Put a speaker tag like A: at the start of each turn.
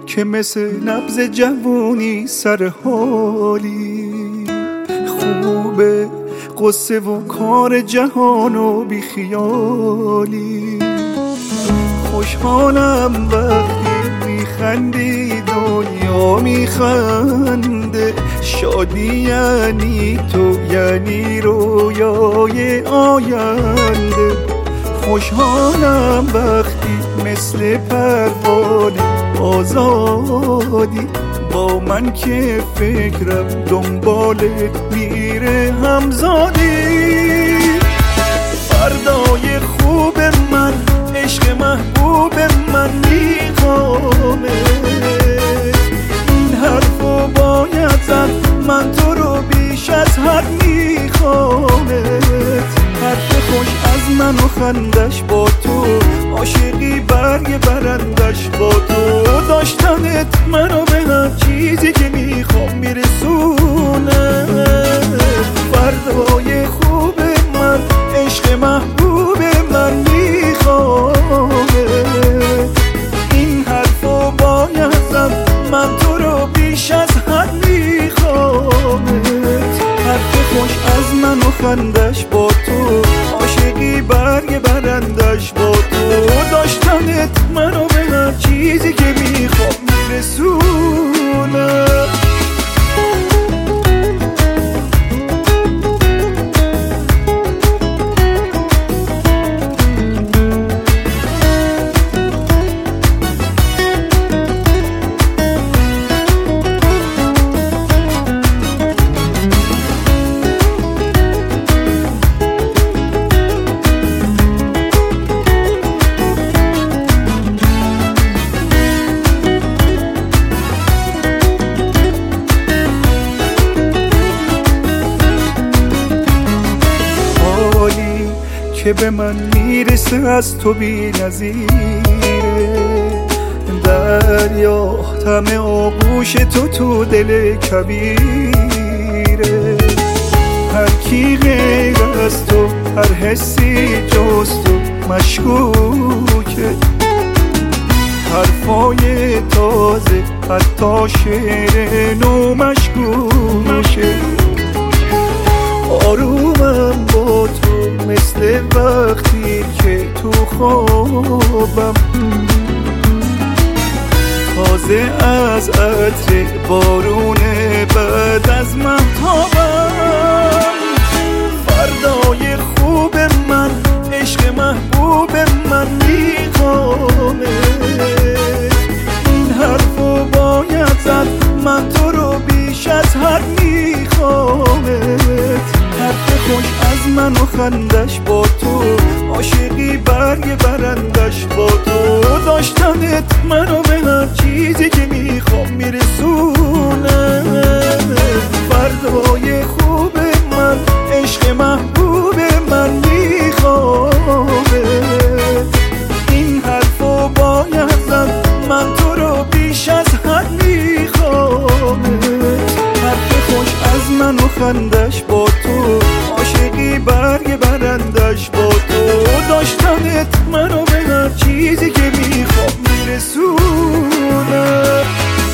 A: که مثل نبض جوونی سر حالی. خوبه قصه و کار جهان و بیخیالی. خوشحالم وقتی میخندی دنیا میخنده. شادی یعنی تو، یعنی رویای آینده. خوشحالم وقتی مثل پروانه آزادی. با من که فکرم دنبالت میره همزادی. فردای خوب من، عشق محبوب من میخوامه. این حرفو باید زد، من تو رو بیش از حد میخوامت. حرف خوش از من و خندش با تو، عاشقی برگ برندش با تو. داشتنت منو به هر چیزی که میخوام میرسونه. فردای خوب من، عشق محبوب من میخوامه. این حرفو باید زد، من تو رو بیش از حد میخوامت. حرف خوش از من و خندش با تو، عاشقی برگ برندش با تو. داشتنت منو به هر چیزی که میخوام میرسونه. که به من میرسه از تو بی نظیره. دریا طمع آغوش تو دل کبیره. هر کی غیر از تو، هر حسی جز تو مشکوکه. حرفای تازه، حتی شعر نو مشکوکه. آرومم با تو مثل وقتی که تو خوابم. تازه از عطر بارون بعد از مهتابم. فردای خوب من، عشق محبوب من میخوامه. این حرفو باید زد، من تو رو بیش از حد میخوامت. حرف خوش از من و خندش با تو، عاشقی برگ برندش با تو. داشتنت منو به هر چیزی که میخوام میرسونه. فردای خوب من، عشق محبوب من میخوامه. این حرفو باید زد، من تو رو بیش از حد میخوامت. حرف خوش از من و خندش با تو، عاشقی برگ برندش با تو. داشتنت منو به هر چیزی که میخوام میرسونه.